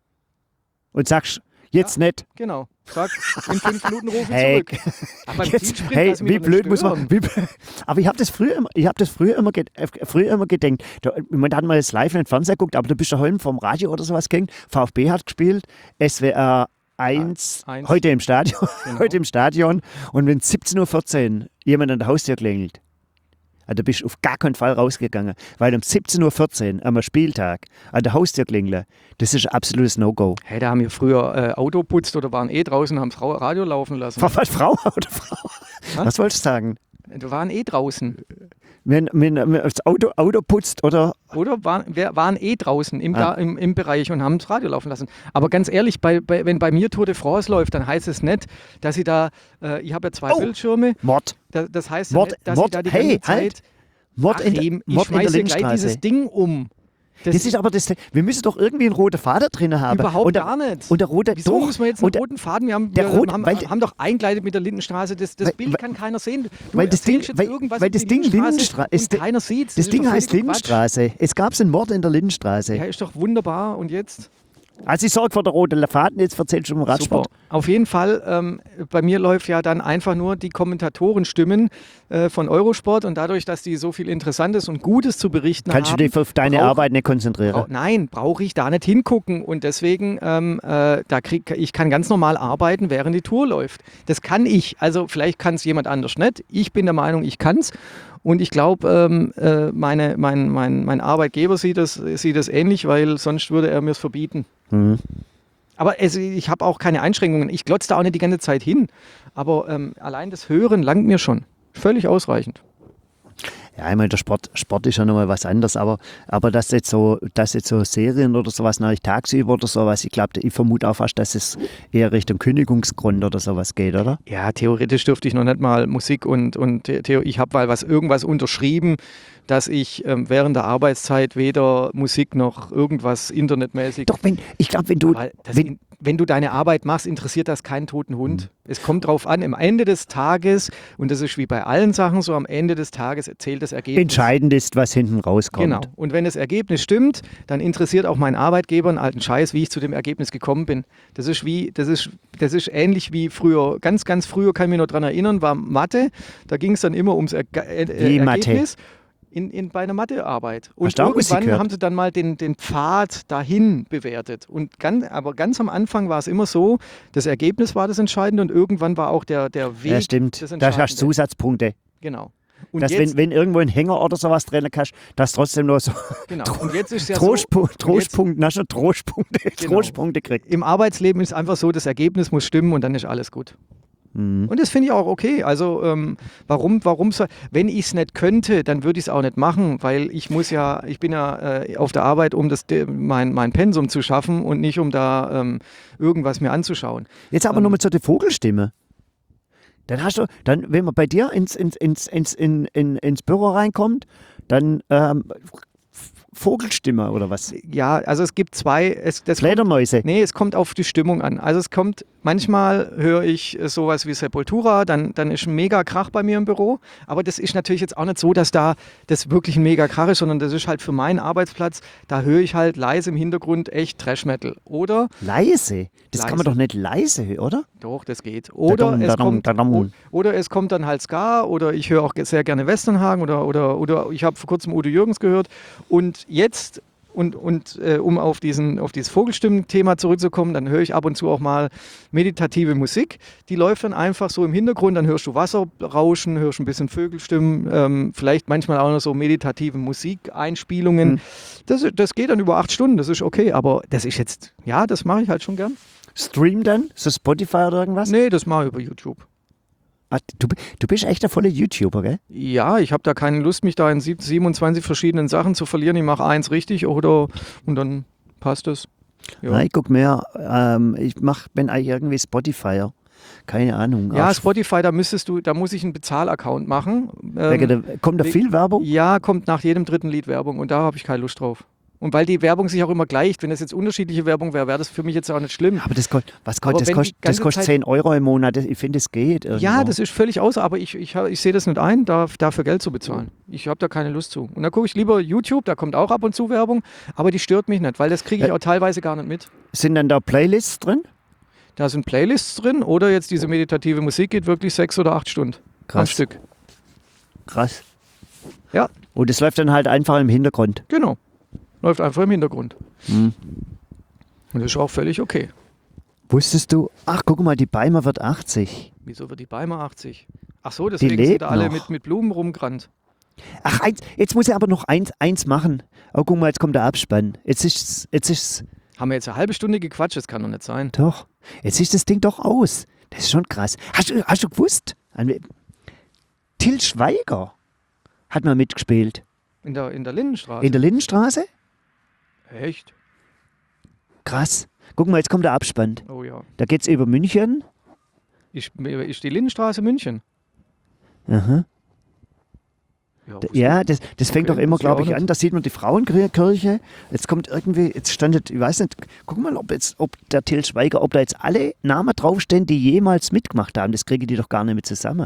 Und sagst, jetzt nicht. Genau. Sag, in fünf Minuten rufe ich Hey, zurück. Aber beim Jetzt, Zielsprint hey, lass mich wie doch nicht blöd muss man. stören. Wie, bl- aber ich habe das früher immer, ich habe das früher immer, ge- äh, früher immer gedenkt. Da, man hat mal das live in den Fernseher geguckt, aber du bist ja heute vom Radio oder sowas gegangen. VfB hat gespielt, S W R eins, Ah, eins. heute im Stadion, Genau. heute im Stadion. Und wenn siebzehn Uhr vierzehn jemand an der Haustür klingelt, also da bist du auf gar keinen Fall rausgegangen, weil um siebzehn Uhr vierzehn am Spieltag an der Haustür klingeln, das ist ein absolutes No-Go. Hey, da haben wir früher äh, Auto putzt oder waren eh draußen und haben das Ra- Radio laufen lassen. Was, was, Frau oder Frau? Was? Was wolltest du sagen? Wir waren eh draußen. Wenn, wenn, wenn das Auto, Auto putzt oder Oder waren, wir waren eh draußen im, Ah. da, im, im Bereich und haben das Radio laufen lassen. Aber ganz ehrlich, bei, bei, wenn bei mir Tour de France läuft, dann heißt es nicht, dass ich da, äh, ich habe ja zwei Oh. Bildschirme, Mord. da, das heißt Mord- ja nicht, dass Mord- ich da die hey, ganze halt. Zeit, Mord in, Achim, der- Mord ich in der schmeiße gleich Lindenstraße. dieses Ding um. Das, Das ist aber das, wir müssen doch irgendwie einen roten Faden drin haben. überhaupt und der, gar nicht. Und der rote, Wieso doch, muss man jetzt einen und der- roten Faden? Wir haben, der wir rote- haben, weil- haben doch eingeleitet mit der Lindenstraße. Das, das Weil- Bild weil- kann keiner sehen. Du weil das Ding- erzählst jetzt weil- irgendwas weil über das die Ding Lindenstraße Lindenstraße- ist und keiner sieht es. Das Ding heißt Lindenstraße. Es gab einen Mord in der Lindenstraße. Ja, ist doch wunderbar. Und jetzt? Also ich sorge vor der roten Faden, jetzt erzählst du vom Radsport. Super. Auf jeden Fall, ähm, bei mir läuft ja dann einfach nur die Kommentatorenstimmen äh, von Eurosport und dadurch, dass die so viel Interessantes und Gutes zu berichten Kannst du haben. dich auf deine brauch- Arbeit nicht konzentrieren? brauch- Nein, brauche ich da nicht hingucken und deswegen, ähm, äh, da krieg, ich kann ganz normal arbeiten, während die Tour läuft. Das kann ich, also vielleicht kann es jemand anders nicht. Ich bin der Meinung, ich kann es. Und ich glaube, ähm, äh, meine, mein, mein, mein Arbeitgeber sieht das, sieht das ähnlich, weil sonst würde er mir es verbieten. Mhm. Aber es, ich habe auch keine Einschränkungen. Ich glotze da auch nicht die ganze Zeit hin. Aber ähm, allein das Hören langt mir schon. Völlig ausreichend. Ja, ich meine, der Sport, Sport ist ja nochmal was anderes, aber, aber dass jetzt so, dass jetzt so Serien oder sowas nach tagsüber oder sowas, ich glaube, ich vermute auch fast, dass es eher Richtung Kündigungsgrund oder sowas geht, oder? Ja, theoretisch dürfte ich noch nicht mal Musik und, und Theo, ich habe mal was irgendwas unterschrieben, dass ich ähm, während der Arbeitszeit weder Musik noch irgendwas internetmäßig. Doch, wenn, ich glaube, wenn du, Weil das wenn, in, wenn du deine Arbeit machst, interessiert das keinen toten Hund. Mhm. Es kommt drauf an, am Ende des Tages, und das ist wie bei allen Sachen so, am Ende des Tages zählt das Ergebnis. Entscheidend ist, was hinten rauskommt. Genau. Und wenn das Ergebnis stimmt, dann interessiert auch mein Arbeitgeber einen alten Scheiß, wie ich zu dem Ergebnis gekommen bin. Das ist wie, das ist, das ist ähnlich wie früher, ganz, ganz früher, kann ich mich noch daran erinnern, war Mathe. Da ging es dann immer ums er äh, die Ergebnis. Mathe. In, in, bei einer Mathearbeit. Und Hast du auch irgendwann gehört? haben sie dann mal den, den Pfad dahin bewertet. Und ganz, aber ganz am Anfang war es immer so, das Ergebnis war das Entscheidende und irgendwann war auch der, der Weg Ja, stimmt. das Da Entscheidende. hast du Zusatzpunkte. Genau. Und Dass jetzt, wenn, wenn irgendwo ein Hänger oder sowas drin hast, dass trotzdem noch so genau. Und jetzt ist ja Trostpunkt, so, und jetzt, Trostpunkt, na schon Trostpunkte, Genau. Trostpunkte kriegt. im Arbeitsleben ist einfach so, das Ergebnis muss stimmen und dann ist alles gut. Mhm. Und das finde ich auch okay. Also ähm, warum, warum soll, wenn ich es nicht könnte, dann würde ich es auch nicht machen, weil ich muss ja, ich bin ja äh, auf der Arbeit, um das, de, mein, mein Pensum zu schaffen und nicht um da ähm, irgendwas mir anzuschauen. Jetzt aber Ähm, nochmal zu der Vogelstimme. Dann hast du, dann, wenn man bei dir ins, ins, ins, ins, in, in, ins Büro reinkommt, dann ähm, Vogelstimme oder was? Ja, also es gibt zwei. Es, das kommt, Fledermäuse. nee, es kommt auf die Stimmung an. Also es kommt, manchmal höre ich äh, sowas wie Sepultura, dann, dann ist ein mega Krach bei mir im Büro. Aber das ist natürlich jetzt auch nicht so, dass da das wirklich ein mega Krach ist, sondern das ist halt für meinen Arbeitsplatz, da höre ich halt leise im Hintergrund echt Trash-Metal. Oder, Leise? Das Leise. kann man doch nicht leise hören, oder? doch, das geht. Oder, Dadum, es, dadum, kommt, dadum. o- oder es kommt dann halt Ska oder ich höre auch ge- sehr gerne Westernhagen oder, oder, oder ich habe vor kurzem Udo Jürgens gehört. Und jetzt Und, und äh, um auf, diesen, auf dieses Vogelstimmen-Thema zurückzukommen, dann höre ich ab und zu auch mal meditative Musik. Die läuft dann einfach so im Hintergrund, dann hörst du Wasser rauschen, hörst ein bisschen Vögelstimmen, ähm, vielleicht manchmal auch noch so meditative Musikeinspielungen. Mhm. Das, das geht dann über acht Stunden, das ist okay, aber das ist jetzt, ja, das mache ich halt schon gern. Stream dann? So Spotify oder irgendwas? Nee, das mache ich über YouTube. Ah, du, du bist echt der volle YouTuber, gell? Ja, ich habe da keine Lust, mich da in sieb- siebenundzwanzig verschiedenen Sachen zu verlieren. Ich mache eins richtig oder und dann passt es. Ja. Nein, guck mehr. Ähm, ich mach, bin eigentlich irgendwie Spotifyer. Keine Ahnung. Ja, Ach, Spotify, da müsstest du, da muss ich einen Bezahlaccount machen. wegen Ähm, der, kommt da we- viel Werbung? ja, kommt nach jedem dritten Lied Werbung und da habe ich keine Lust drauf. Und weil die Werbung sich auch immer gleicht, wenn das jetzt unterschiedliche Werbung wäre, wäre das für mich jetzt auch nicht schlimm. Aber das kostet, was Aber kostet, das wenn kostet, die das ganze kostet Zeit- zehn Euro im Monat. Das- Ich finde, es geht irgendwo. Ja, das ist völlig außer, aber ich, ich, ich sehe das nicht ein, da, dafür Geld zu bezahlen. Ich habe da keine Lust zu. Und da gucke ich lieber YouTube, da kommt auch ab und zu Werbung, aber die stört mich nicht, weil das kriege ich Ä- auch teilweise gar nicht mit. Sind dann da Playlists drin? Da sind Playlists drin oder jetzt diese meditative Musik geht wirklich sechs oder acht Stunden am Krass. Stück. Krass. Ja. Und das läuft dann halt einfach im Hintergrund. Genau. Läuft einfach im Hintergrund. Hm. Und das ist auch völlig okay. Wusstest du, ach guck mal, die Beimer wird achtzig. Wieso wird die Beimer achtzig? Ach so, deswegen lebt sind da alle noch. mit, mit Blumen rumgerannt. Ach, eins, jetzt muss er aber noch eins, eins machen. Oh, guck mal, jetzt kommt der Abspann. Jetzt ist jetzt ist Haben wir jetzt eine halbe Stunde gequatscht? Das kann doch nicht sein. doch. Jetzt ist das Ding doch aus. Das ist schon krass. Hast du, hast du gewusst? An- Till Schweiger hat mal mitgespielt. In der, in der Lindenstraße? In der Lindenstraße? Echt? Krass. Guck mal, jetzt kommt der Abspann. Oh ja. Da geht's über München. Ist, ist die Lindenstraße München? Aha. Ja, D- wusste Ja, das, das fängt Okay, doch immer, wusste ich glaube auch ich, nicht. an. Da sieht man die Frauenkirche. Jetzt kommt irgendwie, jetzt standet, ich weiß nicht, guck mal, ob jetzt, ob der Till Schweiger, ob da jetzt alle Namen draufstehen, die jemals mitgemacht haben. Das kriege ich die doch gar nicht mehr zusammen.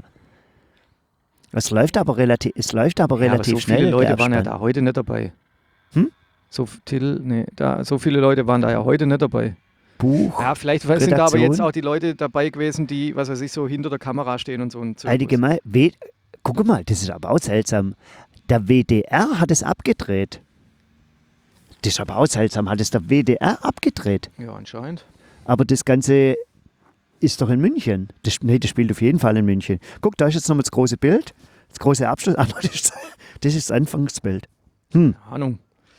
Es läuft aber relativ, es läuft aber Ja, aber relativ so schnell. viele Leute der waren ja Abspann. da heute nicht dabei. Hm? So, Till, nee, da, so viele Leute waren da ja heute nicht dabei. Buch, Ja, vielleicht sind da aber Redaktion. jetzt auch die Leute dabei gewesen, die, was weiß ich, so hinter der Kamera stehen und so. Und so. Heilige Mai, W- guck mal, das ist aber auch seltsam. Der W D R hat es abgedreht. Das ist aber auch seltsam, hat es der W D R abgedreht. Ja, anscheinend. Aber das Ganze ist doch in München. Das, nee, das spielt auf jeden Fall in München. Guck, da ist jetzt nochmal das große Bild, das große Abschluss. Aber das ist das, ist das Anfangsbild. Hm, Keine Ahnung.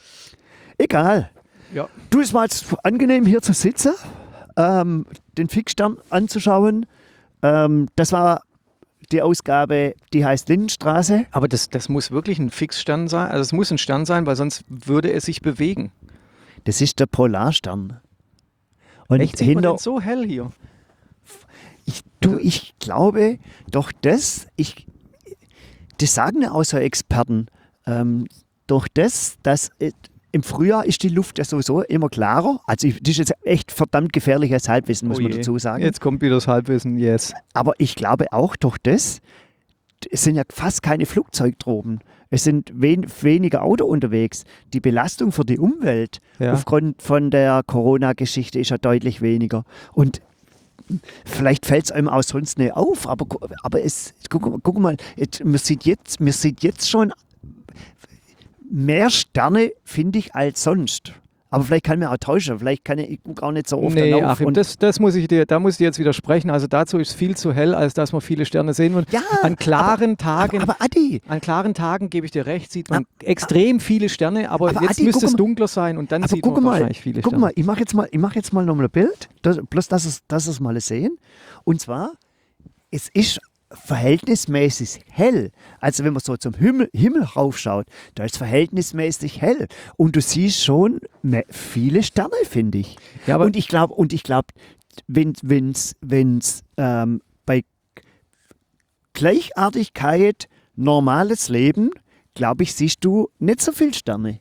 egal. Ja. Du, es war jetzt angenehm hier zu sitzen, ähm, den Fixstern anzuschauen. Ähm, das war die Ausgabe, die heißt Lindenstraße. Aber das, das muss wirklich ein Fixstern sein. Also es muss ein Stern sein, weil sonst würde es sich bewegen. Das ist der Polarstern. Und Echt, sieht man hinter, denn so hell hier? ich, du, ich glaube doch das, ich, das sagen ja auch so Experten, ähm, durch das, dass äh, im Frühjahr ist die Luft ja sowieso immer klarer. Also ich, das ist jetzt echt verdammt gefährliches Halbwissen, muss Oh man je. dazu sagen. Jetzt kommt wieder das Halbwissen, yes. Aber ich glaube auch durch das, es sind ja fast keine Flugzeuge droben. Es sind wen, weniger Auto unterwegs. Die Belastung für die Umwelt Ja. aufgrund von der Corona-Geschichte ist ja deutlich weniger. Und vielleicht fällt es einem auch sonst nicht auf, aber, gu- aber es, guck, guck mal, jetzt, man, sieht jetzt, man sieht jetzt schon mehr Sterne, finde ich, als sonst. Aber vielleicht kann man auch täuschen, vielleicht kann ich, ich gucke auch nicht so oft Nee, drauf. Achim, Und das, das muss ich dir, da muss ich dir jetzt widersprechen. Also dazu ist viel zu hell, als dass man viele Sterne sehen will. Ja, An klaren Tagen, aber, aber Adi, an klaren Tagen, gebe ich dir recht, sieht man extrem viele Sterne, aber, aber jetzt Adi, müsste guck es mal- dunkler sein und dann aber sieht guck man mal, wahrscheinlich viele guck Sterne. mal, ich mache jetzt mal, ich mache jetzt mal nochmal ein Bild, das, bloß dass es, dass es mal sehen. Und zwar, es ist verhältnismäßig hell. Also wenn man so zum Himmel, Himmel raufschaut, da ist verhältnismäßig hell. Und du siehst schon me- viele Sterne, finde ich. Ja, aber und ich glaube, und ich glaube, wenn es wenn's, ähm, bei Gleichartigkeit, normales Leben, glaube ich, siehst du nicht so viele Sterne.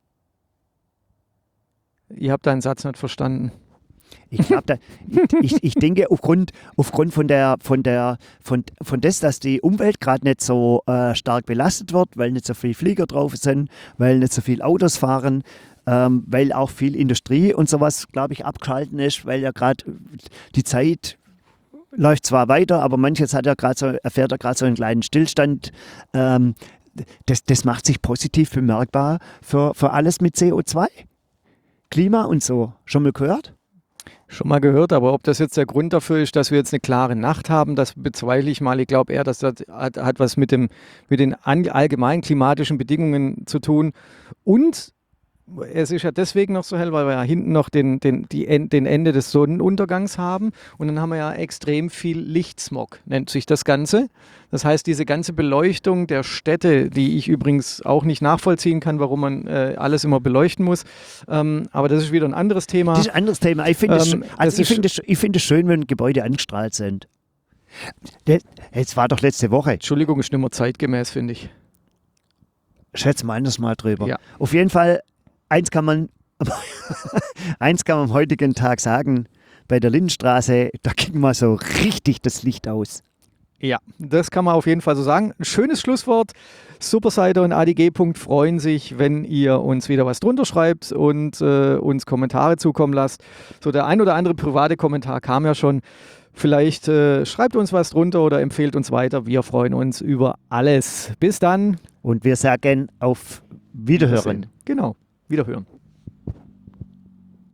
ich habe deinen Satz nicht verstanden. Ich glaube, da, ich, ich, ich denke, aufgrund, aufgrund von der, von der, von, von das, dass die Umwelt gerade nicht so äh, stark belastet wird, weil nicht so viele Flieger drauf sind, weil nicht so viele Autos fahren, ähm, weil auch viel Industrie und sowas, glaube ich, abgeschalten ist, weil ja gerade die Zeit läuft zwar weiter, aber manches hat ja gerade so, erfährt ja gerade so einen kleinen Stillstand. Ähm, das, das macht sich positiv bemerkbar für, für alles mit C O zwei. Klima und so. Schon mal gehört? Schon mal gehört, aber ob das jetzt der Grund dafür ist, dass wir jetzt eine klare Nacht haben, das bezweifle ich mal. Ich glaube eher, dass das hat, hat was mit, dem, mit den an- allgemeinen klimatischen Bedingungen zu tun. Und es ist ja deswegen noch so hell, weil wir ja hinten noch den, den, die, En- den Ende des Sonnenuntergangs haben. Und dann haben wir ja extrem viel Lichtsmog, nennt sich das Ganze. Das heißt, diese ganze Beleuchtung der Städte, die ich übrigens auch nicht nachvollziehen kann, warum man äh, alles immer beleuchten muss. Ähm, aber das ist wieder ein anderes Thema. Das ist ein anderes Thema. Ich finde es Ähm, also das ich ist- finde es, ich finde es schön, wenn Gebäude angestrahlt sind. Der, jetzt war doch letzte Woche. Entschuldigung, ist nicht mehr zeitgemäß, finde ich. Schätze mal anders mal drüber. Ja. Auf jeden Fall, eins kann man, eins kann man am heutigen Tag sagen, bei der Lindenstraße, da ging mal so richtig das Licht aus. Ja, das kann man auf jeden Fall so sagen. Ein schönes Schlusswort. Superseite und A D G. freuen sich, wenn ihr uns wieder was drunter schreibt und äh, uns Kommentare zukommen lasst. So der ein oder andere private Kommentar kam ja schon. Vielleicht äh, schreibt uns was drunter oder empfehlt uns weiter. Wir freuen uns über alles. Bis dann. Und wir sagen auf Wiederhören. Genau, wiederhören.